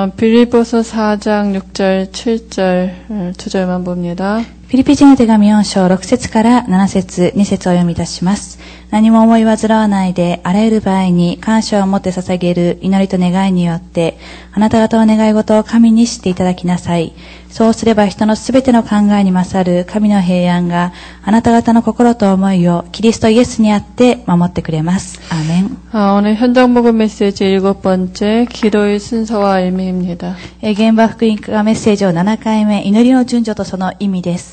빌립보서 4장 6절, 7절, 2절만 봅니다. フィリピ人の手紙4章6節から7節2節をお読みいたします。何も思い煩わないで、あらゆる場合に感謝を持って捧げる祈りと願いによって、あなた方の願い事を神にしていただきなさい。そうすれば人のすべての考えに勝る神の平安が、あなた方の心と思いをキリストイエスにあって守ってくれます。アーメン。 오늘 현장복음 메시지 7번째 기도의 순서와 의미입니다. 現場福音化メッセージを7回目、祈りの順序とその意味です。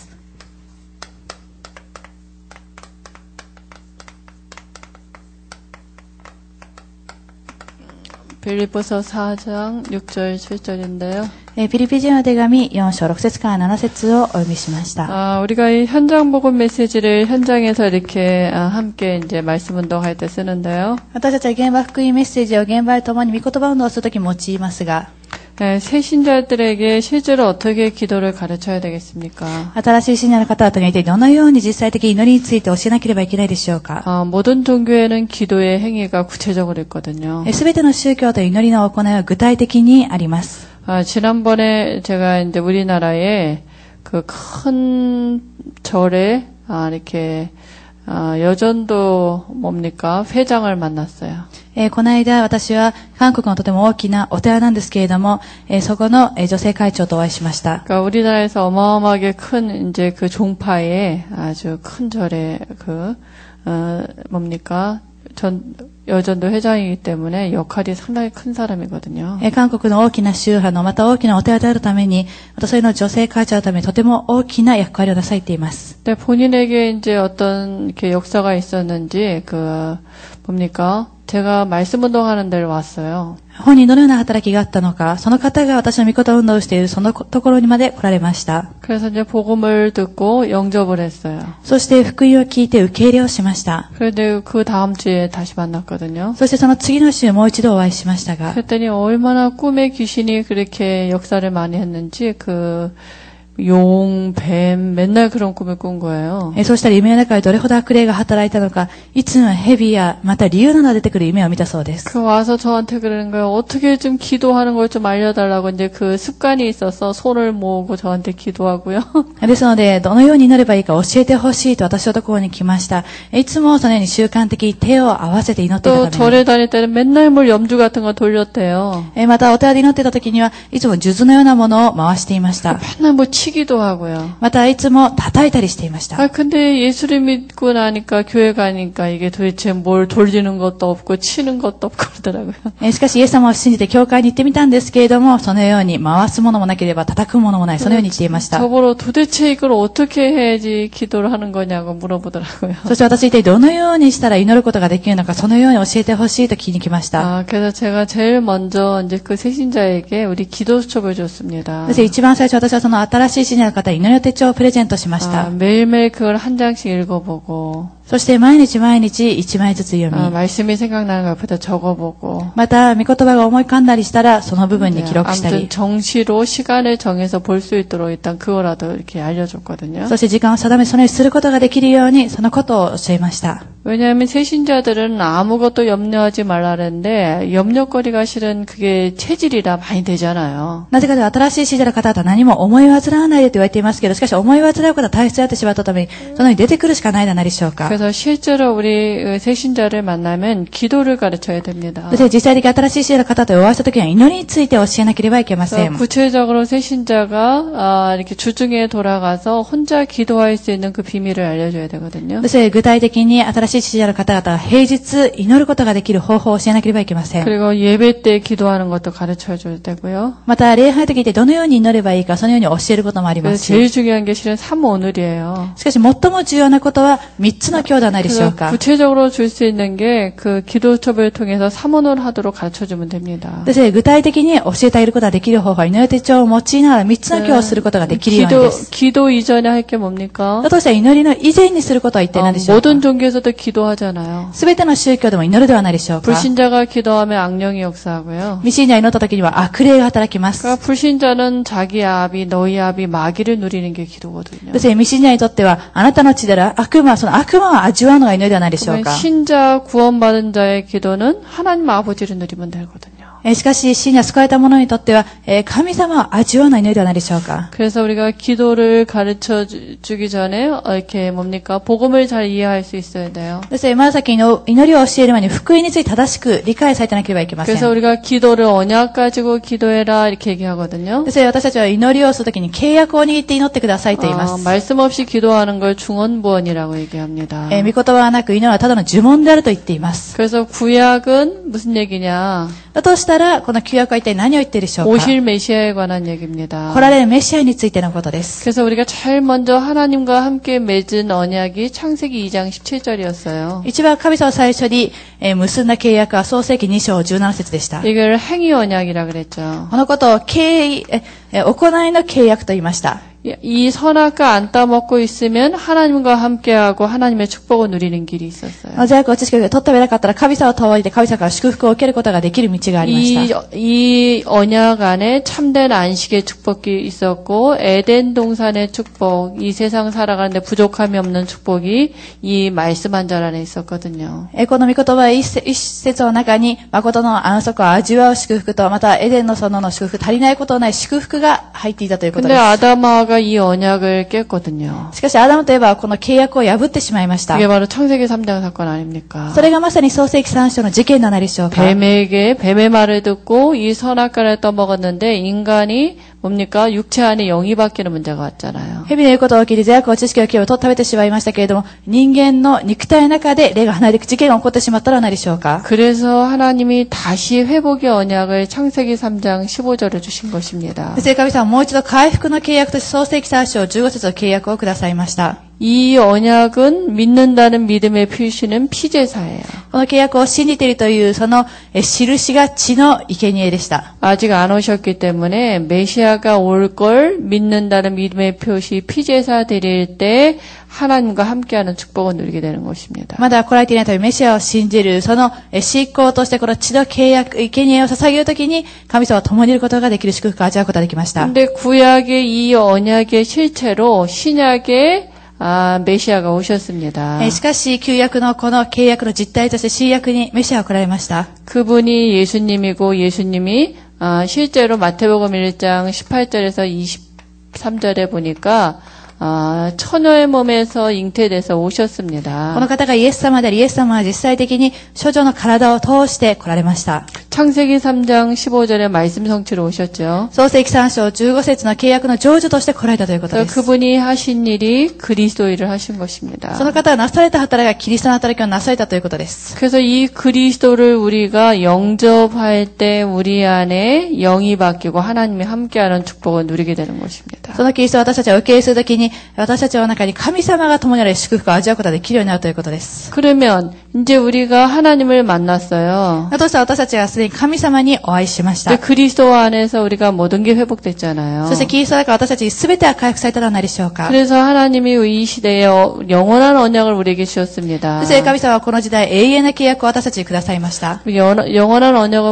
빌립보서 4장 6절 7절인데요. フィリピ人の手紙4章6節から7節をお読みしました。 우리가 이 현장 복음 메시지를 현장에서 이렇게 함께 이제 말씀 운동할 때 쓰는데요. 私たちは現場福音メッセージを現場で共に御言葉運動をするとき用いますが、 새 신자들에게 실제로 어떻게 기도를 가르쳐야 되겠습니까? 新しい信者の方々に一体どのように実際的祈りについて教えなければいけないでしょうか。 모든 종교에는 기도의 행위가 구체적으로 있거든요. すべての宗教と祈りの行いは具体的にあります。 지난번에 제가 이제 우리나라에 그 큰 절에 이렇게 여전도 뭡니까? 회장을 만났어요. この間私は韓国のとても大きなお寺なんですけれども、そこの女性会長とお会いしました。 그러니까 우리나라에서 어마어마하게 큰 이제 그 종파의 아주 큰 절의 뭡니까? 여전도 회장이기 때문에 역할이 상당히 큰 사람이거든요. 韓国の大きな宗派のまた大きなお寺であるために、またそれの女性会長のためにとても大きな役割をなされています。 근데 본인에게 이제 어떤 이렇게 역사가 있었는지 뭡니까? 제가 말씀 운동하는 데를 왔어요. 本人どのような働きがあったのか、その方が私の御言運動をしているそのところにまで来られました。 그래서 이제 복음을 듣고 영접을 했어요. そして福音を聞いて受け入れをしました。 그런데 그 다음 주에 다시 만났거든요. そしてその次の週もう一度お会いしましたが、 그랬더니 얼마나 꿈에 귀신이 그렇게 역사를 많이 했는지 용, 뱀, 맨날 그런 꿈을 꾼 거예요. そうしたら夢の中でどれほど悪霊が働いたのか、いつも蛇やまた竜などが出てくる夢を見たそうです。 와서 저한테 그러는 거예요. 어떻게 좀 기도하는 걸 좀 알려달라고 이제 그 습관이 있어서 손을 모으고 저한테 기도하고요. ですので、どのように祈ればいいか教えてほしいと私のところに来ました。いつもそのように習慣的に手を合わせて祈っていたために。 또 절에 다닐 때는 맨날 뭘 염주 같은 거 돌렸대요. またお寺で祈っていた時にはいつも数珠のようなものを回していました。 맨날 뭐 치기도 하고요. またいつも叩いたりしていました。 근데 예수를 믿고 나니까 교회 가니까 이게 도대체 뭘 돌리는 것도 없고 치는 것도 없고 그러더라고요. しかしイエス様を信じて教会に行ってみたんですけれども、そのように回すものもなければ叩くものもない、そのように言っていました。 저보러 도대체 이걸 어떻게 해야지 기도를 하는 거냐고 물어보더라고요. そして私一体どのようにしたら祈ることができるのか、そのように教えてほしいと聞きに来ました。 그래서 제가 제일 먼저 이제 그 새신자에게 우리 기도 수첩을 줬습니다. そして一番最初私はその新しい信者の方に祈りの手帳をプレゼントしました。 매일매일 그걸 한 장씩 읽어보고 そして毎日毎日一枚ずつ読み、 말씀이 생각나는 거 옆에다 적어보고 また御言葉が思い浮かんだりしたらその部分に記録したり、 아무튼 정시로 시간을 정해서 볼 수 있도록 일단 그거라도 이렇게 알려줬거든요. そして時間を定めそのようにすることができるようにそのことを教えました。 왜냐하면 새신자들은 아무것도 염려하지 말라는데 염려거리가 실은 그게 체질이라 많이 되잖아요. なぜかというと新しい信者の方々は何も思い煩わないでと言われていますけど、しかし思い煩うことは体質であってしまったためにそのように出てくるしかないではないでしょうか。 그래서 실제로 우리 새신자를 만나면 기도를 가르쳐야 됩니다. そして実際的新しい信者の方とお会いしたときには祈りについて教えなければいけません。 구체적으로 새신자가 이렇게 주중에 돌아가서 혼자 기도할 수 있는 그 비밀을 알려줘야 되거든요. そして具体的に新しい信者の方々が平日祈ることができる方法を教えなければいけません。 그리고 예배 때 기도하는 것도 가르쳐줘야 되고요. また礼拝の時にどのように祈ればいいかそのように教えることもありますし、 제일 중요한 게 실은 3오늘이에요. しかし最も重要なことは3つの教ではないでしょうか。 구체적으로 줄 수 있는 게 그 기도첩을 통해서 3오늘 하도록 가르쳐주면 됩니다. ですね、具体的に教えてあげることができる方法は祈り手帳を用いながら3つの教をすることができるようにです。 기도 이전에 할 게 뭡니까? だとしたら祈りの以前にすることは一体何でしょうか。 모든 종교에서도 기도하잖아요. すべての宗教でも祈るではないでしょうか。 불신자가 기도하면 악령이 역사하고요. 未信者が祈った時には悪霊が働きます。 그러니까 불신자는 자기 아비, 너희 아비, 마귀를 누리는 게 기도거든요. ですね、未信者にとってはあなたの血である悪魔、その悪魔を味わうのが祈りではないでしょうか。 신자 구원받은 자의 기도는 하나님 아버지를 누리면 되거든요. しかし、死には救われた者にとっては、神様を味わうのは祈りではないでしょうか。 그래서 우리가 기도를 가르쳐 주기 전에 이렇게 뭡니까? 복음을 잘 이해할 수 있어야 돼요. ですので、まず先に祈りを教える前に福音について正しく理解されてなければいけません。 그래서 우리가 기도를 언약 가지고 기도해라 이렇게 얘기하거든요. ですので、私たちは祈りをするときに契約を握って祈ってくださいと言います。 말씀 없이 기도하는 걸 중언부언이라고 얘기합니다. 御言葉はなく祈るはただの呪文であると言っています。 그래서 구약은 무슨 얘기냐? だとしたら、この旧約は一体何を言っているでしょうか。 오실 메시아에 관한 얘기입니다. 来られるメシアについてのことです。 그래서 우리가 제일 먼저 하나님과 함께 맺은 언약이 창세기 2장 17절이었어요. 一番神様最初に結んだ契約は創世記2章17節でした。 이걸 행위 언약이라 그랬죠. このことを行いの契約と言いました。 이 선악과 안 따먹고 있으면 하나님과 함께하고 하나님의 축복을 누리는 길이 있었어요. 罪悪を知識を取ってべなかったら神様を通りで神様から祝福を受けることができる道がありました。 이 언약 안에 참된 안식의 축복이 있었고 에덴 동산의 축복, 이 세상 살아가는데 부족함이 없는 축복이 이 말씀 한 절 안에 있었거든요. この御言葉一節の中に誠の安息を味わう祝福とまたエデンの園の祝福、足りないことのない祝福が入っていたということです。 근데 아담아가 이 언약을 깼거든요. しかしアダムといえばこの契約を破ってしまいました。 이게 바로 창세기 3장 사건 아닙니까? それがまさに創世記3章の事件ではないでしょうか。 뱀의 말을 듣고 이 선악과를 떠먹었는데 인간이 뭡니까? 육체 안에 영이 바뀌는 문제가 왔잖아요. 蛇の言うことを聞いて罪悪を知識を聞けばと食べてしまいましたけれども、人間の肉体の中で霊が離れていく事件が起こってしまったのではないでしょうか。 그래서 하나님이 다시 회복의 언약을 창세기 3장 15절에 주신 것입니다. 神様はもう一度回復の契約として創世記3章15節の契約をくださいました。 이 언약은 믿는다는 믿음의 표시는 피제사예요. この契約を信じているというその印が血の生贄でした。 아직 안 오셨기 때문에 메시아가 올 걸 믿는다는 믿음의 표시 피제사 드릴 때 하나님과 함께하는 축복을 누리게 되는 것입니다. まだ来られていないというメシアを信じるその信仰としてこの血の契約、生贄を捧げるときに神様と共にいることができる祝福を味わうことができました。 근데 구약의 이 언약의 실체로 신약의 메시아가 오셨습니다. しかし旧約のこの契約の実態として新約にメシアが来られました。 그분이 예수님이고 예수님이 실제로 마태복음 1장 18절에서 23절에 보니까 처녀의 몸에서 잉태돼서 오셨습니다. この方がイエス様であり、イエス様は実際的に処女の体を通して来られました。 창세기 3장 15절에 말씀 성취로 오셨죠. 創世記3章15節の契約の成就として来られたということです。 그분이 하신 일이 그리스도 일을 하신 것입니다. その方がなされた働きがキリストの働きをなされたということです。 그래서 이 그리스도를 우리가 영접할 때 우리 안에 영이 바뀌고 하나님이 함께하는 축복을 누리게 되는 것입니다. そのキリストを私たちは受け入れするときに私たちの中に神様が共にある祝福を味わうことができるようになるということです。 그러면 이제 우리가 하나님을 만났어요. だとしたら私たちはすでに神様にお会いしました。 그리스도 안에서 우리가 모든 게 회복됐잖아요. そしてキリストの中私たちに全ては回復されたのではないでしょうか。 그래서 하나님이 이 시대에 영원한 언약을 우리에게 주셨습니다. そして神様はこの時代永遠な契約を私たちにくださいました。 영원한 언약은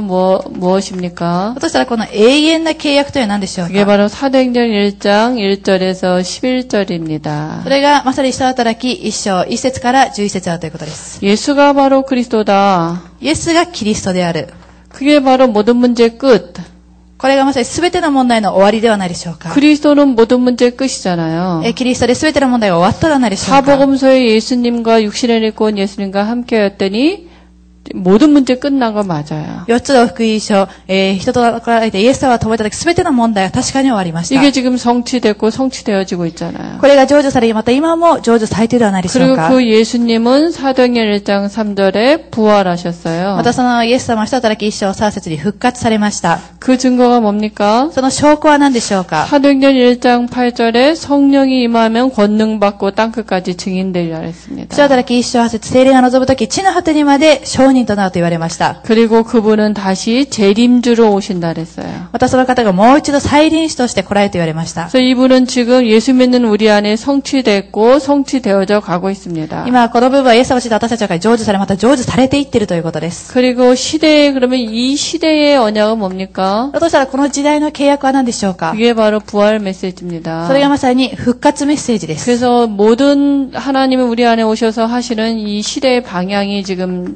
무엇입니까? だとしたらこの永遠な契約というのは何でしょうか。 그게 바로 사도행전 1장 1절에서 11절입니다. それがまさに使徒働き1章1節から11節だということです。 예수가 바로 그리스도다. イエスがキリストである。 그게 바로 모든 문제의 끝. これがまさに全ての問題の終わりではないでしょうか。 그리스도는 모든 문제의 끝이잖아요. キリストで全ての問題が終わったではないでしょうか。 사복음서에 예수님과 육신을 입고 온 예수님과 함께였더니 모든 문제 끝난 거 맞아요. 4つの福音書、人と来られてイエス様は止めた時全ての問題は確かに終わりました。 이게 지금 성취됐고 성취되어지고 있잖아요. これが成就され、また今も成就されているではないでしょうか。 그리고 그 예수님은 사도행전 1장 3절에 부활하셨어요. またそのイエス様は使徒働き1章3節に復活されました。 그 증거가 뭡니까? その証拠は何でしょうか。 사도행전 1장 8절에 성령이 임하면 권능받고 땅끝까지 증인되리라 했습니다. 使徒働き1章8節、聖霊が望む時地の果てにまで証人となると言われました。 그리고 그분은 다시 재림주로 오신다 그랬어요. またその方がもう一度再臨主として来られると言われました。 그래서 이분은 지금 예수 믿는 우리 안에 성취됐고 성취되어져 가고 있습니다. 今この部分はイエス様を知って私たちが成就され、また成就されていっているということです。 그리고 시대에 그러면 이 시대의 언약은 뭡니까? だとしたらこの時代の契約は何でしょうか。 그게 바로 부활 메시지입니다. それがまさに復活メッセージです。 그래서 모든 하나님이 우리 안에 오셔서 하시는 이 시대의 방향이 지금 뭡니까?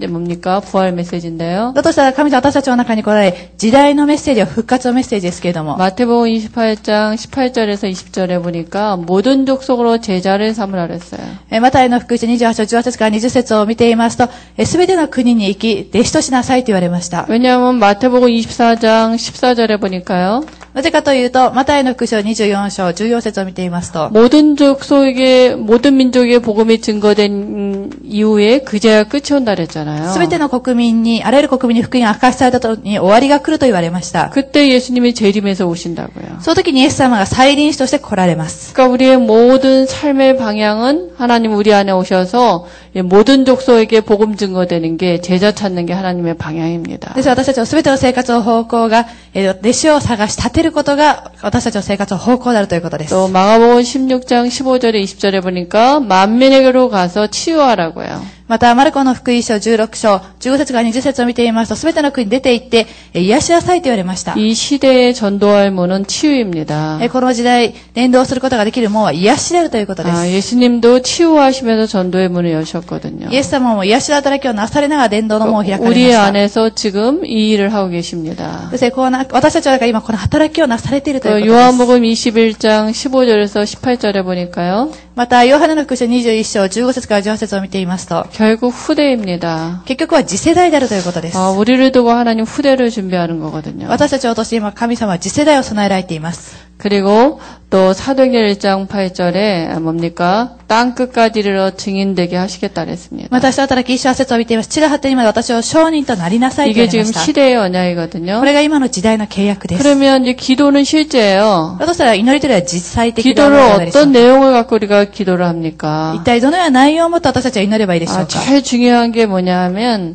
뭡니까? 부활 메시지인데요. だとしたら神様私たちの中に来られ、時代のメッセージは復活のメッセージですけれども、 마태복음 28장 18절에서 20절에 보니까 모든 족속으로 제자를 삼으라 그랬어요. マタイの福音書28章18節から20節を見ていますと、すべての国に行き、弟子としなさいと言われました。 왜냐하면 마태복음 24장 14절에 보니까요. なぜかというと、マタイの福音書24章14節を見ていますと、 모든 족속에게 모든 민족의 복음이 증거된 이후에 그제야 끝이 온다 그랬잖아요. すべての国民に、あらゆる国民に福音が明かしされたとに終わりが来ると言われました。 그때 예수님이 재림해서 오신다고요. その時にイエス様が再臨死として来られます。 그러니까 우리의 모든 삶의 방향은 하나님 우리 안에 오셔서 모든 족속에게 복음 증거되는 게 제자 찾는 게 하나님의 방향입니다. です私たちのすべての生活の方向が、弟子を探し立てることが私たちの生活の方向であるということです。 또 마가복음 16장 15절에 20절에 보니까 만민에게로 가서 치유하라고요. また、マルコの福音書16章、15節から20節を見ていますと、すべての国に出て行って、癒しなさいと言われました。 이 시대에 전도할 문은 치유입니다. この時代、伝道することができる門は癒しであるということです。 예수님도 치유하시면서 전도의 문을 여셨거든요. イエス様も癒しの働きをなされながら伝道の門を開かれました。 우리 안에서 지금 이 일을 하고 계십니다. そして、私たちは今この働きをなされているということです。 요한복음 21장 15절에서 18절에 보니까요. また、ヨハネの福音書21章15節から18節を見ていますと、 결국 후대입니다. 結局は次世代であるということです。 우리를 두고 하나님 후대를 준비하는 거거든요. 私たちを通して今神様は次世代を備えられています。 그리고 또 사도행전 1장 8절에 뭡니까? 땅 끝까지 이르러 증인되게 하시겠다 그랬습니다. また、使徒働き1章8節を見ています。地が果てにまで私を証人となりなさいと言 이게 われま 지금 した。 시대의 언약이거든요. これが今の時代の契約です。 그러면 이제 기도는 실제예요. だとしたら祈りというのは実際的な 기도를 ものでしょう。 어떤 내용을 갖고 우리가 기도를 합니까? 一体どのような内容をもって私たちは祈ればいいでしょうか。 제일 중요한 게 뭐냐면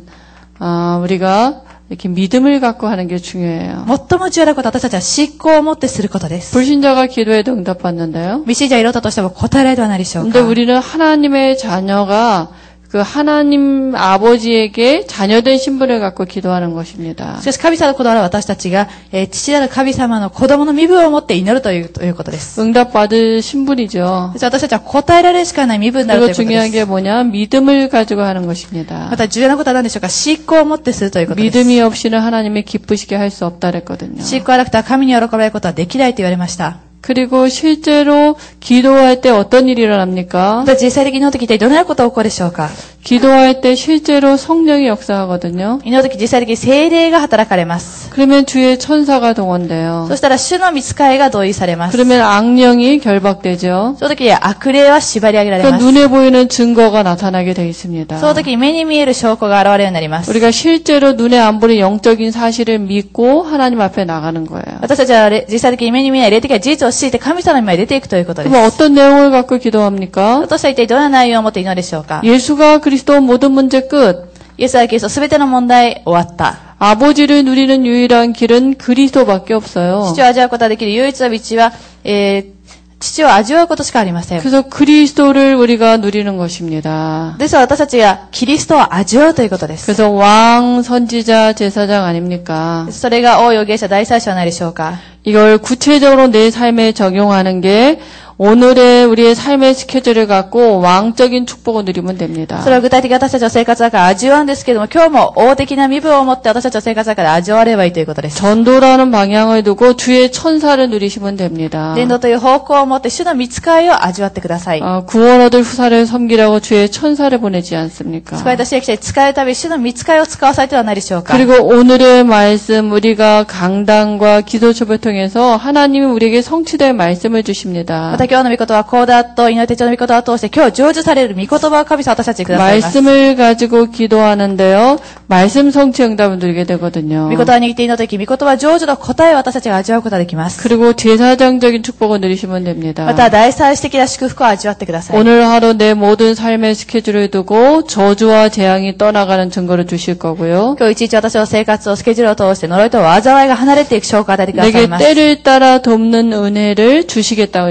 우리가 이렇게 믿음을 갖고 하는 게 중요해요. 最も重要なことは私たちは信仰を持ってすることです。 불신자가 기도해도 응답받는데요. 未信者が祈ったとしても答えられるではないでしょう 근데 か。 우리는 하나님의 자녀가 그 하나님 아버지에게 자녀된 신분을 갖고 기도하는 것입니다. しかし神様の子供は私たちが、父なる神様の子供の身分を持って祈るということです。 응답받을 신분이죠. そして私たちは答えられるしかない身分になるという 그리고 ことで 중요한 す。 게 뭐냐? 믿음을 가지고 하는 것입니다. また重要なことは何でしょうか。信仰を持ってするということです。 믿음이 없이는 하나님이 기쁘시게 할 수 없다 그랬거든요. 信仰がなくては神に喜ばれることはできないと言われました。 그리고 실제로 기도할 때 어떤 일이 일어납니까? また実際的に祈るとき一体どのようなことが起こるでしょうか。 기도할 때 실제로 성령이 역사하거든요. 祈るとき実際的に聖霊が働かれます。 그러면 주의 천사가 동원돼요. そしたら主の御使いが同意されます。 그러면 악령이 결박되죠. その時に悪霊は縛り上げられ 그 ます。 눈에 보이는 증거가 나타나게 돼 있습니다. その時に目に見える証拠が現れるようになります。 우리가 실제로 눈에 안 보이는 영적인 사실을 믿고 하나님 앞에 나가는 거예요. 私たちは実際的に目に見えない霊的な事実を信じて神様の前に出ていくということです。 그럼 어떤 내용을 갖고 기도합니까? そしたら一体どんな内容を持って祈るでしょうか。 예수가 그리스도 모든 문제 끝. イエスはキリストすべての問題終わった。 아버지를 누리는 유일한 길은 그리스도밖에 없어요. 父を味わうことができる唯一の道は、父を味わうことしかありません。 그래서 그리스도를 우리가 누리는 것입니다. ですから私たちがキリストを味わうということです。 그래서 왕, 선지자, 제사장 아닙니까? それが王預言者大祭司はないでしょうか。 이걸 구체적으로 내 삶에 적용하는 게 오늘의 우리의 삶의 스케줄을 갖고 왕적인 축복을 누리면 됩니다. それは具体的に私たちの生活の中で味わうんですけれども、今日も王的な身分を持って私たちの生活の中で味わえればいいということです。 전도라는 방향을 두고 주의 천사를 누리시면 됩니다. 伝道という方向を持って主の御使いを味わってください。 구원 얻을 후사를 섬기라고 주의 천사를 보내지 않습니까? 救い出しが来て使えるたび主の御使いを使わされてはないでしょうか。 그리고 오늘의 말씀 우리가 강단과 기도첩을 통해서 하나님이 우리에게 성취될 말씀을 주십니다. また今日の御言葉は講談と祈り手帳の御言葉を通して今日成就される御言葉を神様私たちにくださいます。 말씀을 가지고 기도하는데요. 말씀 성취 응답을 누리게 되거든요. 御言葉を握って祈るとき、御言葉成就の答えを私たちが味わうことができます。 그리고 제사장적인 축복을 누리시면 됩니다. また大祭司的な祝福を味わってください。 오늘 하루 내 모든 삶의 스케줄을 두고 저주와 재앙이 떠나가는 증거를 주실 거고요. 今日一日私の生活をスケジュールを通して呪いと災いが離れていく証拠を与えてください 내게 ます。 때를 따라 돕는 은혜를 주시겠다고 약속하십니다.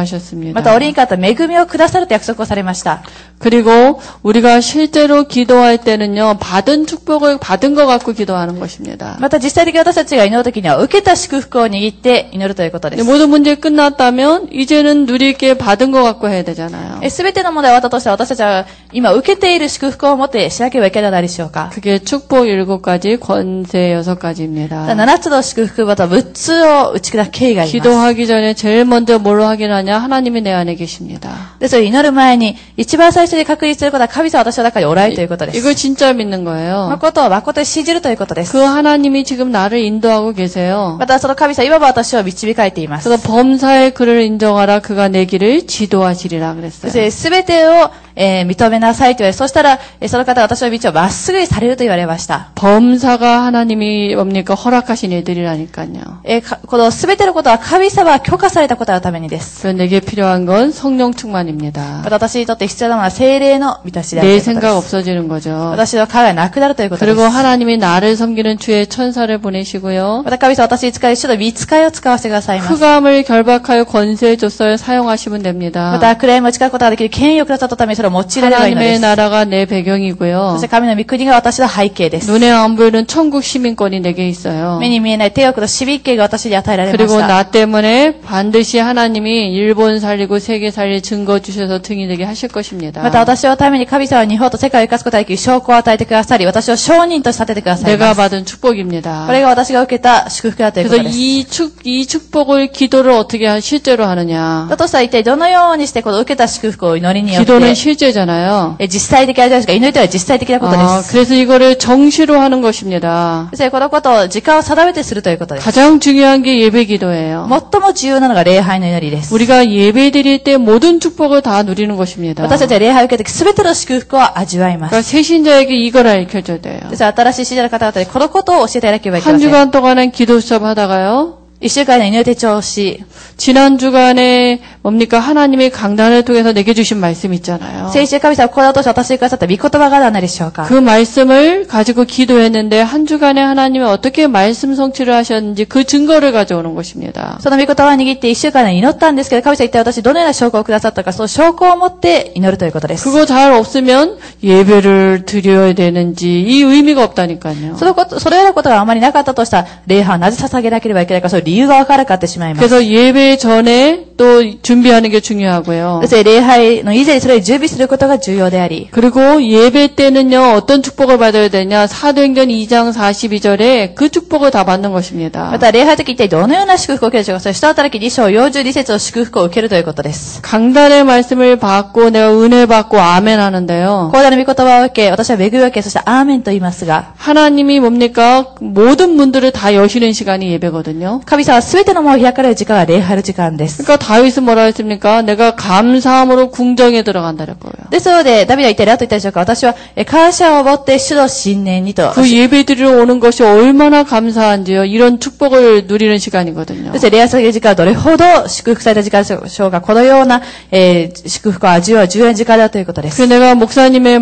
약속하셨습니다. また折にかった恵みをくださると約束をされました。 그리고 우리가 실제로 기도할 때는요, 받은 축복을 받은 것 갖고 기도하는 것입니다. また実際的に私たちが祈るときには受けた祝福を握って祈るということです。 모든 문제 끝났다면 이제는 누릴 게 받은 것 갖고 해야 되잖아요. すべての問題を終わったとして私たちは今受けている祝福を持ってしなければいけないでしょうか。 그게 축복 7가지, 권세 6가지입니다. 7つの祝福また6つを打ち砕く経緯があります。 기도하기 전에 제일 먼저 뭘로 확인하냐? 하나님이 내 안에 계십니다. で、それ祈る前に一番最初に確認することは神様は私の中におられるということです。 이걸 진짜 믿는 거예요. 誠を誠に信じるということです。 그 하나님이 지금 나를 인도하고 계세요. またその神様今も私を導かれています。 그래서 범사의 그를 인정하라. 그가 내 길을 지도하시리라 그랬어요. すべてを認めなさいと言われ、そしたらその方が私の道をまっすぐにされると言われました。 범사가 하나님이 뭡니까? 허락하신 애들이라니까요. このすべてのことは神様が許可されたことのためにです。 그래서 내게 필요한 건 성령 충만입니다. また私にとって必要なのは聖霊の満たしであると 내 いうこと 생각 です。 없어지는 거죠. 私の考えがなくなるということです。 그리고 하나님이 나를 섬기는 주의 천사를 보내시고요. また神様は私に使い主の御使いを使わせてくださいます。 흑암을 결박하여 권세 줬어요. 사용하시면 됩니다. また暗闇を打ち砕くことができる権威をくださったためにそれを用いられればいいのです。 하나님의 나라가 내 배경이고요. そして神の御国が私の背景です。 눈에 안 보이는 천국 시민권이 내게 있어요. 目に見えない帝国の市民権が私に与えられまし 그리고 た。 나 때문에 반드시 하나님이 일본 살리고 세계 살릴 증거 주셔서 등이 되게 하실 것입니다. また私のために神様は日本と世界を生かすことができる証拠を与えてくださり、私を証人として立ててください 내가 ます。 받은 축복입니다. これが私が受けた祝福だというこ 그래서 とです。 이 축복을 기도를 어떻게 실제로 하느냐. だとしたら一体どのようにしてこの受けた祝福を祈りによって 기도는 실제잖아요. 実際的なですか、祈りとは実際的なことで 아, す。 그래서 이거를 정시로 하는 것입니다. そしてこのことを時間を定めてするということです。 가장 중요한 게 예배 기도예요. 最も重要なのが礼拝の祈りです。 우리가 예배 드릴 때 모든 축복을 다 누리는 것입니다. 私たちは礼拝を受けて全ての祝福を味わいます。 그러니까 새신자에게 이걸 알려줘야 돼요. ですから新しい信者の方々にこのことを教えていただければいけま 한 せん。 주간 동안은 기도 수업 하다가요. 一週間の祈り手帳をし、 지난 주간에 뭡니까? 하나님이 강단을 통해서 내게 주신 말씀 있잖아요. 先週神様はこれを通して私にくださった御言葉が何でしょうか。 그 말씀을 가지고 기도했는데 한 주간에 하나님이 어떻게 말씀 성취를 하셨는지 그 증거를 가져오는 것입니다. その御言葉を握って一週間で祈ったんですけど、神様は一体私どのような証拠をくださったか、その証拠を持って祈るということです。 그거 잘 없으면 예배를 드려야 되는지 이 의미가 없다니까요. そのようなことがあまりなかったとしたら、礼拝をなぜ捧げなければいけないか、その理由がわからなかってしまいます。 그래서 예배 전에 또 준비하는 게 중요하고요. そして礼拝の以前にそれを準備することが重要であり、 그리고 예배 때는요, 어떤 축복을 받아야 되냐? 사도행전 2장 42절에 그 축복을 다 받는 것입니다. また礼拝の時一体どのような祝福を受けるでしょうか。それ使徒働き2章42節の祝福を受けるということです。 강단의 말씀을 받고 내가 은혜 받고 아멘 하는데요. 講談の御言葉を受け、私は恵みを受け、そしてアーメンと言いますが、 하나님이 뭡니까? 모든 문들을 다 여시는 시간이 예배거든요. 神様は全ての門を開かれる時間が礼拝の時間です。 그러니까 다윗은 뭐라 했습니까? 내가 감사함으로 궁정에 들어간다 그랬고요. ですので、ダビデは一体何と言ったでしょうか。私は感謝を持って主の新年にと。 그 예배 드리러 오는 것이 얼마나 감사한지요. 이런 축복을 누리는 시간이거든요. そして礼拝する時間はどれほど祝福された時間でしょうか。このような、祝福を味わう重要な時間だということです。 그래서 내가 목사님의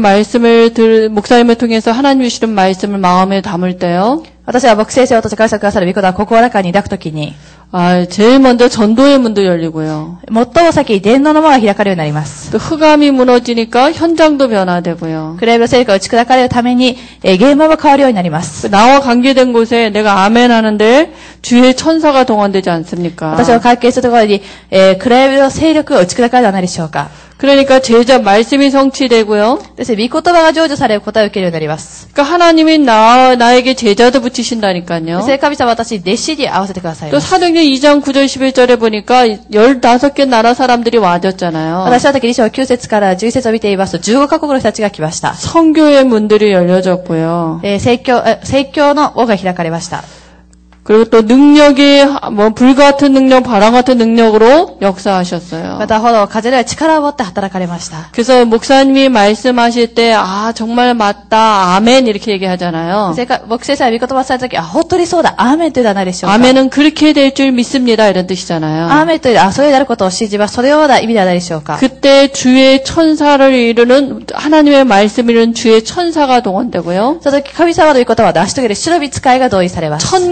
목사님을 통해서 하나님 주시는 말씀을 마음에 담을 때요. 私は牧師先生を通して感謝くださる御言葉を心の中に抱くときに、 제일 먼저 전도의 문도 열리고요. 最も先に伝道の門が開かれるようになります。 또 흑암이 무너지니까 현장도 변화되고요. 暗闇の勢力が打ち砕かれるために、現場も変わるようになります。 나와 관계된 곳에 내가 아멘 하는데 주의 천사가 동원되지 않습니까? 私を関係するところに、暗闇の勢力が打ち砕かれるのは何でしょうか。 그러니까 제자 말씀이 성취되고요. ですね、御言葉が成就される答えを受けるようになります。 그러니까 하나님이 나에게 제자도 붙이신다니까요. ですね、神様は私に弟子に合わせてください 또 ます。 사도행전 2장 9절 11절에 보니까 15개 나라 사람들이 와줬잖아요. 私の時2章9節から11節を見ていますと、15カ国の人たちが来ました。 선교의 문들이 열려졌고요. 宣教の門が開かれました。 그리고 또 능력이 불 같은 능력, 바람 같은 능력으로 역사하셨어요. また炎、風のような力を持って働かれました。 그래서 목사님이 말씀하실 때 정말 맞다, 아멘 이렇게 얘기하잖아요. 牧師先生は御言葉をされたとき、本当にそうだ、アーメンというのは何でしょうか。 아멘은 그렇게 될 줄 믿습니다 이런 뜻이잖아요. アーメンというのは、そういうなることを信じます。そのような意味では何でしょうか。 그때 주의 천사를 이루는 하나님의 말씀을 이루는 주의 천사가 동원되고요. その時神様の御言葉を成し遂げる主の御使いが同意されます。 천군이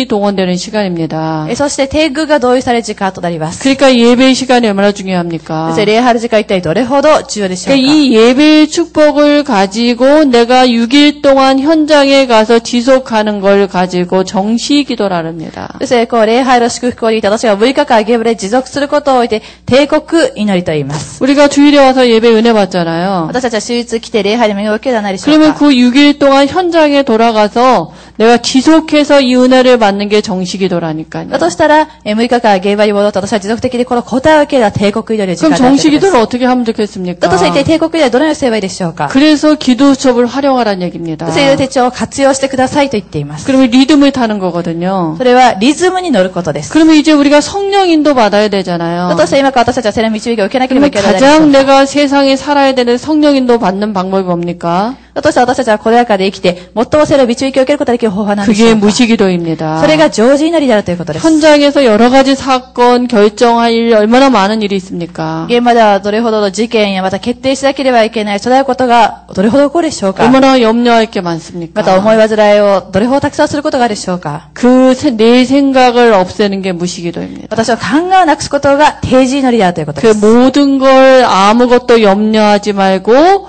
동원되는 시간입니다. そして天狗が同意される時間となります。 그러니까 예배 시간이 얼마나 중요합니까? 礼拝の時間一体どれほど重要でしょうか。 그러니까 이 예배의 축복을 가지고 내가 6일 동안 현장에 가서 지속하는 걸 가지고 정시 기도를 합니다. ですね、礼拝の祝福を言って私が6日間現場で持続することを置いて帝国祈りと言います。 우리가 주일에 와서 예배 은혜 받잖아요. 私たちは週日来て礼拝に恵みを受けるではないでしょう 그러면 か。 그 6일 동안 현장에 돌아가서 내가 지속해서 이 은혜를 받는 게 정시 기도라니까요. だとしたら、6日間現場に戻って私は持続的にこの答えを受けるのは帝国祈りの時間 그럼 であるという 정시 ことです。 기도를 어떻게 하면 좋겠습니까? だとして一体帝国祈りはどのようにすればいいでしょうか。 그래서 기도 수업을 활용하라는 얘기입니다. そういう手帳を活用してくださいと言っています。 그러면 리듬을 타는 거거든요. それはリズムに乗ることです。 그러면 이제 우리가 성령 인도 받아야 되잖아요. だとして今から私たちは聖霊の導きを受けなければい 그러면 けないでしょ 가장 うか。 내가 세상에 살아야 되는 성령 인도 받는 방법이 뭡니까? だとして私たちはこの中で生きて、最も聖霊の導きを受けることができる方法なんでしょ 그게 うか。 무시기도입니다. それが常時祈りであるということです。 현장에서 여러 가지 사건 결정할 일 얼마나 많은 일이 있습니까? 現場ではどれほどの事件やまた決定しなければいけない備えることがどれほど起こるでしょうか。 얼마나 염려할 게 많습니까? また思い煩いをどれほどたくさんすることがあるでしょうか。 그 내 생각을 없애는 게 무시기도입니다. 私は考えをなくすことが定時祈りであるということ 그 です。 모든 걸 아무것도 염려하지 말고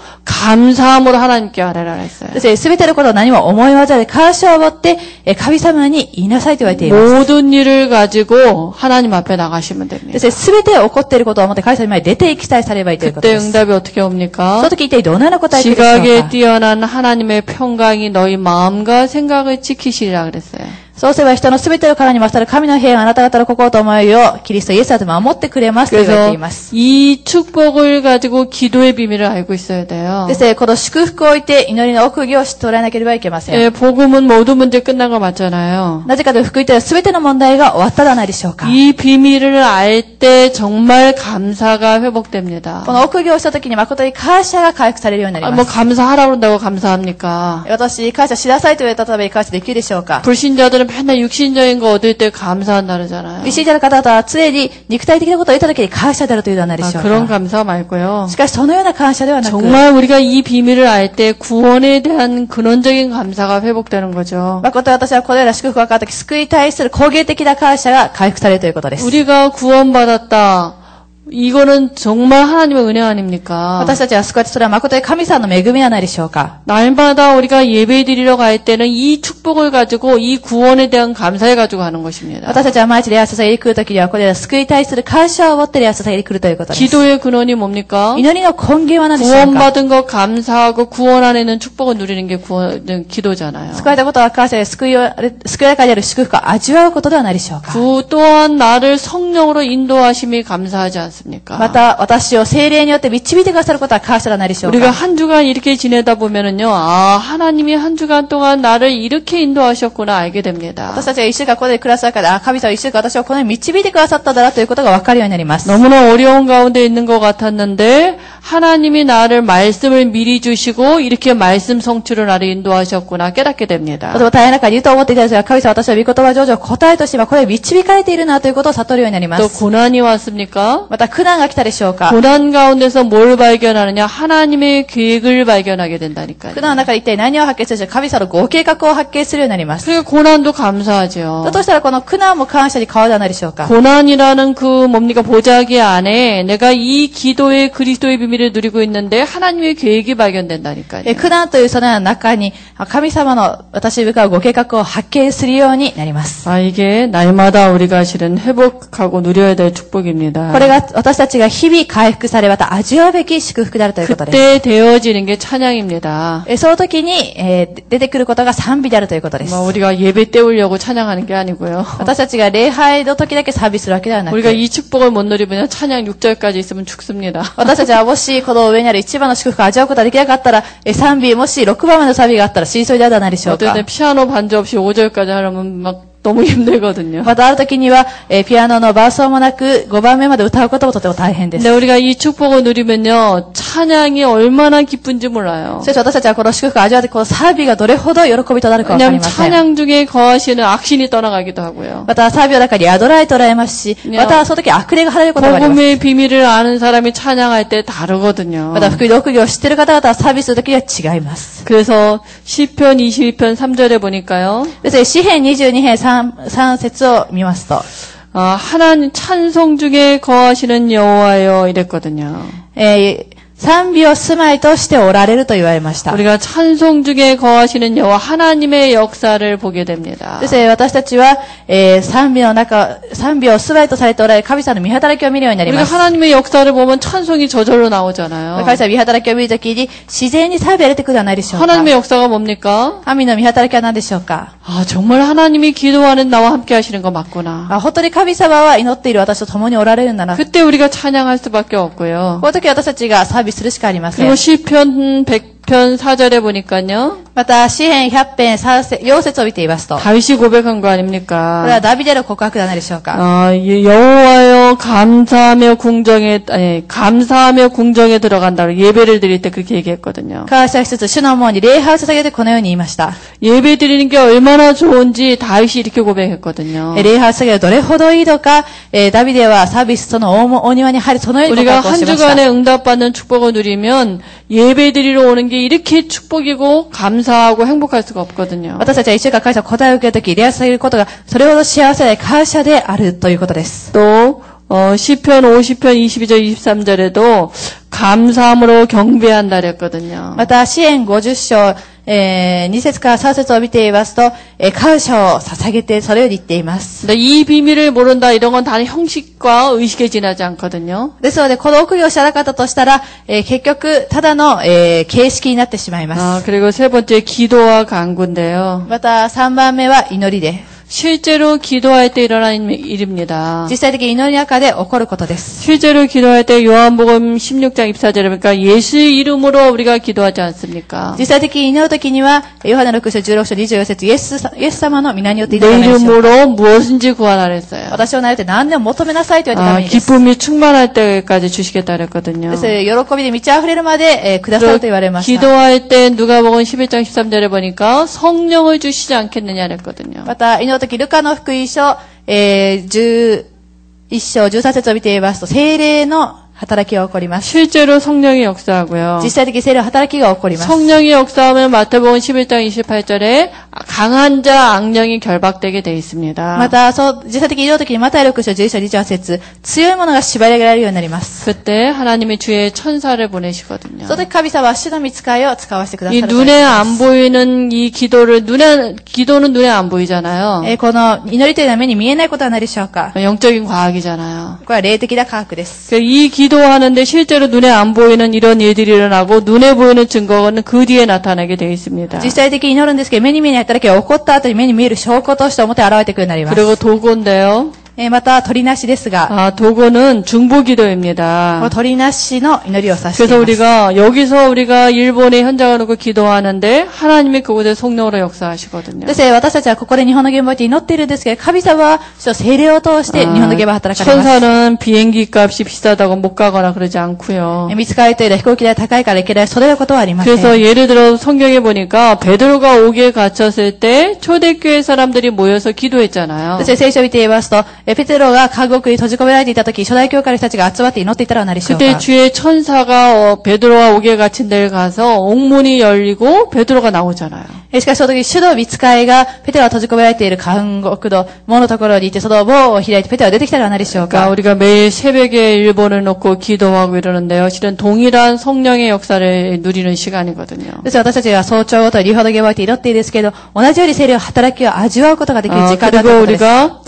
감사함으로 하나님께 아뢰라 했어요. すべてのことを何も思い煩い感謝を持って神様に言いなさいと言われています。 모든 일을 가지고 하나님 앞에 나가시면 됩니다. すべて起こっていることを思って神様に前に出て行きさえさればいいということ 그때 です。 응답이 어떻게 そ 옵니까? の時一体どのような答えが来るでしょう 지각에 か。 뛰어난 하나님의 평강이 너희 마음과 생각을 지키시리라 그랬어요. そうすれば人のすべてのからに勝る神の平安あなた方の心と思いをキリストイエス様で守ってくれますと言われていま 그래서 す。 이 축복을 가지고 기도의 비밀을 알고 있어야 돼요. ですね、この祝福を置いて祈りの奥義を知っておらなければいけません。 예, 복음은 모든 문제 끝난 거 맞잖아요. なぜかというと福音というのはすべての問題が終わったではないでしょうか。 이 비밀을 알 때 정말 감사가 회복됩니다. この奥義をした時に誠に感謝が回復されるようになり 뭐 ます。 감사하라고 그런다고 감사합니까? 私、感謝しなさいと言われたために感謝できるでしょうか。 불신자들은 맨날 육신적인 거 얻을 때 감사한다 그러잖아요. 理信者の方々は常に肉体的なことを得た時に感謝であるというのはないでしょう 그런 か。 감사 말고요. しかしそのような感謝ではなく、 정말 우리가 이 비밀을 알 때 구원에 대한 근원적인 감사가 회복되는 거죠. 誠に私はこのような祝福が分かった時、救いに対する根源的な感謝が回復されるということです。 우리가 구원받았다. 이거는 정말 하나님의 은혜 아닙니까? 私たちは救われてそれは誠に神様の恵みではないでしょうか。 날마다 우리가 예배 드리러 갈 때는 이 축복을 가지고 이 구원에 대한 감사를 가지고 가는 것입니다. 私たちは毎日礼拝捧げに来るときには、これら救いに対する感謝を持って礼拝捧げに来るということです。 기도의 근원이 뭡니까? 祈りの根源は何でしょうか。 구원받은 것 감사하고 구원 안에 있는 축복을 누리는 게 기도잖아요. 救われたことは感謝で救いの中にある祝福を味わうことではないでしょうか。 그 또한 나를 성령으로 인도하심이 감사하지 않습니까? また、私を聖霊によって導いてくださることは感謝ではないでしょう 우리가 か。 한 주간 이렇게 지내다 보면은요, 아, 하나님이 한 주간 동안 나를 이렇게 인도하셨구나 알게 됩니다. 私たちが一週間ここで暮らす中で、神様は一週間私をこのように導いてくださったんだなということが分かるようになります。 너무나 어려운 가운데 있는 것 같았는데, 하나님이 나를 말씀을 미리 주시고, 이렇게 말씀 성취로 나를 인도하셨구나 깨닫게 됩니다. とても大変な中にいると思っていたんですが、神様は私は御言葉成就を答えとして今これを導かれているなということを悟るようになりま 또 す。 고난이 왔습니까? また苦難が来たでしょうか。 고난 가운데서 뭘 발견하느냐? 하나님의 계획을 발견하게 된다니까요. 苦難の中で一体何を発見するでしょうか。神様のご計画を発見するようになります。 그러니까 고난도 감사하죠. だとしたらこの苦難も感謝に変わるではないでしょうか。 고난이라는 그 뭡니까 보자기 안에 내가 이 기도의 그리스도의 비밀을 누리고 있는데 하나님의 계획이 발견된다니까요. 苦難というその中に神様の私に向かうご計画を発見するようになります。 아 이게 날마다 우리가 실은 회복하고 누려야 될 축복입니다. これが私たちが日々回復されまた味わうべき祝福であるということです。 그때 되어지는 게 찬양입니다. その時に、出てくることが賛美であるということです。 뭐 우리가 예배 때우려고 찬양하는 게 아니고요. 私たちが礼拝の時だけ賛美するわけではなく、 우리가 이 축복을 못 누리면 찬양 6절까지 있으면 죽습니다. 私たちはもしこの上にある一番の祝福を味わうことができなかったら、賛美、もし6番目の賛美があったら死にそうではないでしょう 어떨 か。 때 피아노 반주 없이 5절까지 하려면 막 너무 힘들거든요. またある時には、ピアノの伴奏もなく5番目まで歌うこともとても大変です。 근데 우리가 이 축복을 누리면요, 찬양이 얼마나 기쁜지 몰라요. そして私たちはこの祝福を味わってこの賛美がどれほど喜びとなるかわかり 왜냐하면 ません。 찬양 중에 거하시는 악신이 떠나가기도 하고요. また賛美の中に宿られておられますし、またその時悪霊が払えることがあります。 복음의 비밀을 아는 사람이 찬양할 때 다르거든요. また福音の奥義を知っている方々は賛美する時には違います。 그래서 시편 22편 3절에 보니까요. ですね、詩編22編3 3節を見ますと、 하나님 찬송 중에 거하시는 여호와여 이랬거든요. 賛美を住まいとしておられると言われました。 우리가 찬송 중에 거하시는 여호와 하나님의 역사를 보게 됩니다. ですね、私たちは、賛美を住まいとされておられる神様の見働きを見るようになり 우리가 ます。 하나님의 역사를 보면 찬송이 저절로 나오잖아요. 神様の見働きを見るときに自然に賛美が出てくるではないでしょうか。 하나님의 역사가 뭡니까? 神の見働きは何でしょうか。 정말 하나님이 기도하는 나와 함께 하시는 거 맞구나. 本当に神様は祈っている私と共におられるんだな。 그때 우리가 찬양할 수밖에 없고요. この時私たちが賛美するしかありません。 그리고 시편 100편 4절에 보니까요. また、詩編100編4節を見ていますと、こ 다윗이 고백한 거 れは 아닙니까? ダビデの告白ではないでしょうか。 여호와여 감사하며 궁정에 들어간다. 예배를 드릴 때 그렇게 얘기했거든요. 感謝しつつ主の門に礼拝を捧げてこのように言いました。 예배 드리는 게 얼마나 좋은지 다윗이 이렇게 고백했거든요. 礼拝を捧げるどれほどいいのか、ダビデはサービスそのお庭に入りそのように告 우리가 白を 한 しました。 주간에 응답받는 축복을 누리면 예배 드리러 오는 게 이렇게 축복이고 감사하고 행복할 수가 없거든요. 私たちは一週間感謝を答えを受けるとき、礼拝を捧げることがそれほど幸せで感謝であるということです。 또 시편 50편 22절 23절에도 감사함으로 경배한다 그랬거든요. また、詩編50章、2節から3節を見ていますと、感謝を捧げてそれを言っています。 근데 이 비밀을 모른다 이런 건 다 형식과 의식에 지나지 않거든요. ですので、この奥義を知らなかったとしたら、結局、ただの、形式になってしまいます。 그리고 세 번째 기도와 간구인데요. また、3番目は祈りで。 실제로 기도할 때 일어나는 일입니다. 実際的に祈りの中で起こることです。 실제로 기도할 때 요한복음 16장 24절에 보니까 예수 이름으로 우리가 기도하지 않습니까? 実際的に祈るときには、ヨハネ6章16章24節イエス様の皆によって祈 내 らないでしょうか。 이름으로 무엇인지 구하라 했어요. 私を名乗って何でも求めなさいと言われたためにです。 기쁨이 충만할 때까지 주시겠다 그랬거든요. です喜びで満ち溢れるまで、くださると言われました。 기도할 때 누가복음 11장 13절에 보니까 성령을 주시지 않겠느냐 그랬거든요. また、祈るとき、ルカの福音書、11章13節を見ていますと、聖霊の働きが起こります。 실제로 성령이 역사하고요. 実際的に聖霊の働きが起こります。 성령이 역사하면 마태복음 11장 28절에 강한 자 악령이 결박되게 돼 있습니다. また、実際的に祈るときに、マタイ6章11章28節、強い者が縛り上げられるようになります。 그때 하나님이 주의 천사를 보내시거든요. その時神様は主の御使いを使わせてくださ 이 る。 눈에 안 보이는 이 기도는 눈에 안 보이잖아요. この祈りというのは目に見えないことはないでしょうか。 영적인 과학이잖아요. これは霊的な科学です。 이 기도하는데 실제로 눈에 안 보이는 이런 일들이 일어나고 눈에 보이는 증거는 그 뒤에 나타나게 되어 있습니다. 実際的に祈るんですけど、目に見えない働きが起こった後に目に見える証拠として表に現れてくるようになります。 그리고 도구인데요. また、鳥なしですが、 도구는 중보기도입니다. 鳥なしの祈りを指してい 그래서 ます。 여기서 우리가 일본에 현장을 놓고 기도하는데 하나님이 그곳에 성령으로 역사하시거든요. ですね、私たちはここで日本の現場に祈っているんですけど、神様は聖霊を通して日本の現場を働かれます。 천사는 비행기 값이 비싸다고 못 가거나 그러지 않고요. 見つかりというのは飛行機代高いから行けない、それることはありません。 그래서 예를 들어 성경에 보니까 베드로가 옥에 갇혔을 때 초대교회 사람들이 모여서 기도했잖아요. そして聖書を見ていますと、ペテロが監獄に閉じ込められていたとき、初代教会の人たちが集まって祈っていたら何でしょうか。 그때 주의 천사가 베드로가 옥에 갇힌 데를 가서 옥문이 열리고 베드로가 나오잖아요. しかしその時、主の御使いがペテロが閉じ込められている監獄の門のところにいて、その門を開いてペテロが出てきたら何でしょうか。 우리가 매일 새벽에 일본을 놓고 기도하고 이러는데요. 실은 동일한 성령의 역사를 누리는 시간이거든요. です私たちが早朝ごとに日本の現場に祈っているんですけど、同じように聖霊の働きを味わうことができる時間だという 그리고 ことです。 우리가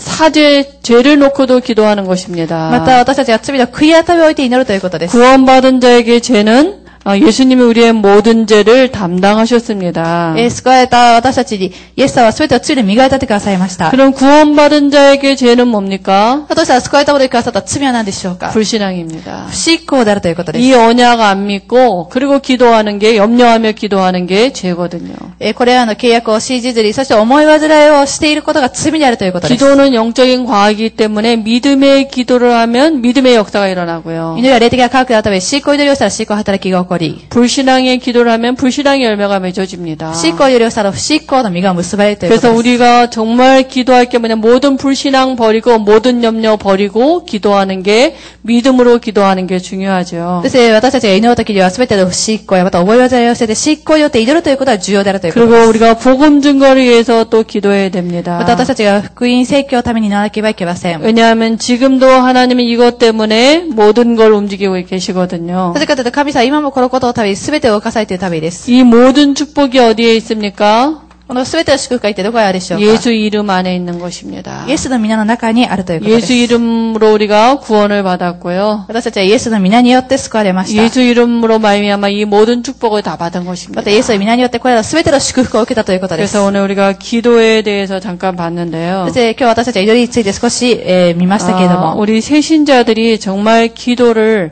죄를 놓고도 기도하는 것입니다. また私たちは罪の悔い改めを置いて祈るということです。 구원받은 자에게 죄는 예수님이 우리의 모든 죄를 담당하셨습니다. 救われた私たちに、イエス様は全てを罪で磨いてくださいました。 그럼 구원받은 자에게 죄는 뭡니까? だとしたら救われた者にくださった罪は何でしょうか。 불신앙입니다. 不信仰であるということです。 이 언약 안 믿고 그리고 기도하는 게 염려하며 기도하는 게 죄거든요. これらの契約を信じずに、そして思い煩いをしていることが罪であるということです。 기도는 영적인 과학이기 때문에 믿음의 기도를 하면 믿음의 역사가 일어나고요. 祈りは霊的な科学であるため、信仰祈りをしたら信仰働きが起ここり、 불신앙의 기도를 하면 불신앙의 열매가 맺어집니다. 不信仰よりをしたら不信仰の実が結ばれるというこ 그래서 とです。 우리가 정말 기도할 게 뭐냐, 모든 불신앙 버리고 모든 염려 버리고 기도하는 게 믿음으로 기도하는 게 중요하죠. そして私たちが祈るときには全ての不信仰やまた覚え技を捨てて信仰によって祈るということは重要であるということです。 그리고 우리가 복음 증거를 위해서 또 기도해야 됩니다. また私たちが福音宣教のためにならなければいけません。 왜냐하면 지금도 하나님은 이것 때문에 모든 걸 움직이고 계시거든요. なぜかというと神様は今もこのことのために全てを動かされているためです。 이 모든 축복이 어디에 있습니까? この全ての祝福は一体どこにあるでしょうか。 예수 이름 안에 있는 것입니다. イエスの皆の中にあるということです。 예수 이름으로 우리가 구원을 받았고요. 私たちはイエスの皆によって救われました。 예수 이름으로 말미암아 이 모든 축복을 다 받은 것입니다. またイエスの皆によってこれら全ての祝福を受けたということです。 그래서 오늘 우리가 기도에 대해서 잠깐 봤는데요. そして今日私たちは祈りについて少し、見ましたけれども、 우리 새신자들이 정말 기도를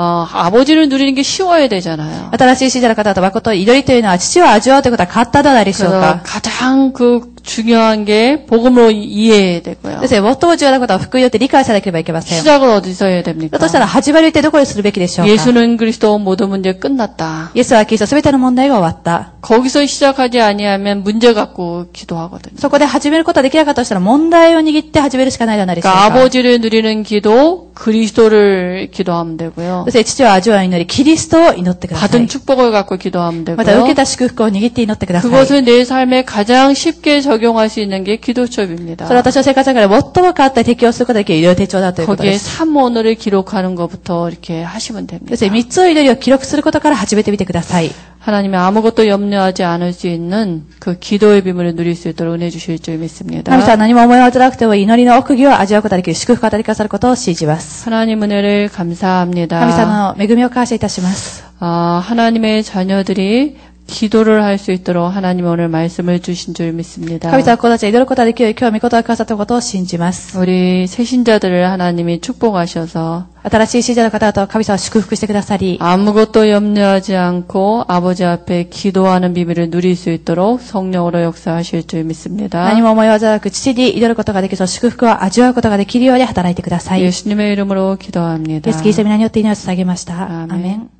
아버지를 누리는 게 쉬워야 되잖아요. 新しい信者の方々は誠に祈りというのは父を味わうということは簡単ではないでしょう 그래서 か。 가장 중요한 게 복음으로 이해해야 되고요. ですね、最も重要なことは福音によって理解さなければいけません。 시작을 어디서 해야 됩니까? だとしたら始まりってどこにするべきでしょうか。 예수는 그리스도 모든 문제 끝났다. イエスはキリスト全ての問題が終わった。 거기서 시작하지 아니하면 문제 갖고 기도하거든요. そこで始めることができなかったとしたら問題を握って始めるしかないではないでしょう 그러니까 か。 아버지를 누리는 기도, 그리스도를 기도하면 되고요. そして父を味わう祈り、キリストを祈ってくださ 받은 い。 축복을 갖고 기도하면 また受 되고요. けた祝福を握って祈ってください。 그것을 내 삶에 가장 쉽게 적용할 수 있는 게 기도첩입니다. それは私の生活の中で最も変わったり適用することができる祈り手帳だということで 거기에 す。 3언어를 기록하는 것부터 이렇게 하시면 そ 됩니다. して3つの祈りを記録することから始めてみてください。 하나님이 아무것도 염려하지 않을 수 있는 그 기도의 비밀을 누릴 수 있도록 은혜 주실 줄 믿습니다. 神様は何も思い煩わなくても祈りの奥義を味わうことができる祝福を与えてくださることを信じます。 하나님 은혜를 감사합니다. 神様の恵みを感謝いたします。 하나님의 자녀들이 기도를 할 수 있도록 하나님 오늘 말씀을 주신 줄 믿습니다. 神様は子たちが祈ることができるように今日御言葉をくださったことを信じます。 우리 새신자들을 하나님이 축복하셔서 新しい信者の方々を神様は祝福してくださり、 아무것도 염려하지 않고 아버지 앞에 기도하는 비밀을 누릴 수 있도록 성령으로 역사하실 줄 믿습니다. 何も思い煩わく父に祈ることができる、その祝福を味わうことができるように働いてください。イエ 예수님의 이름으로 기도합니다. ス・キリストの皆によって祈りを捧げました。アーメン。